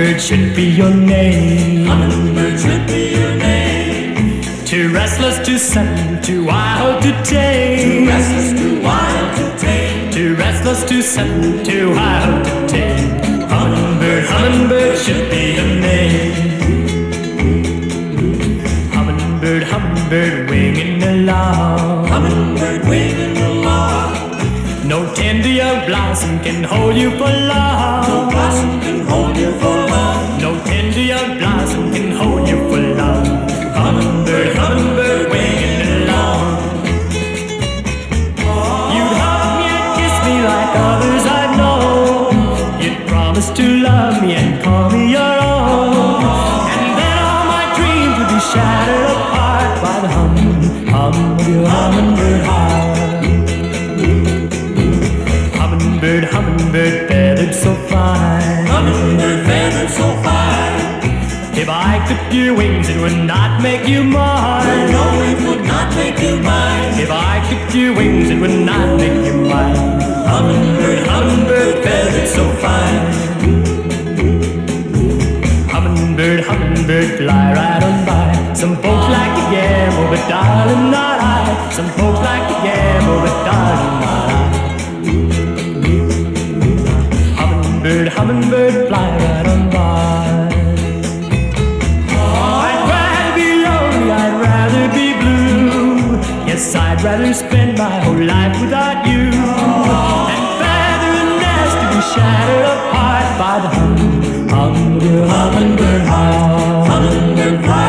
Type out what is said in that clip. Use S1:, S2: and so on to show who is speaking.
S1: Hummingbird should be your name.
S2: Hummingbird should be your name.
S1: Too restless to send, too wild to tame.
S2: Too restless, too wild to tame.
S1: Too restless to send, too wild to tame. Hummingbird, hummingbird should be your name. Hummingbird, hummingbird winging along.
S2: Hummingbird winging along.
S1: No tender young blossom can hold you for long.
S2: No blossom can hold you for long.
S1: No tender young blossom can hold you for long. Hummingbird, hummingbird winging along. You'd hug me and kiss me like others I know. You'd promise to love me and call me your own. And then all my dreams would be shattered apart by the hum of your hummingbird heart. Hummingbird, hummingbird, feathered so fine.
S2: Hummingbird feathered so fine.
S1: If I clipped your wings, it would not make you mine.
S2: No, it would not make you mine.
S1: If I clipped your wings, it would not make you mine.
S2: Hummingbird, hummingbird feathered so fine.
S1: Hummingbird, hummingbird, fly right on by. Some folks like to gamble, but darling, not I. Some folks like to gamble, but darling, not I. Hummingbird, hummingbird, fly right on by. I'd rather be lonely, I'd rather be blue. Yes, I'd rather spend my whole life without you than feather a nest to be shattered apart by the hum of your hummingbird heart.
S2: Hummingbird heart.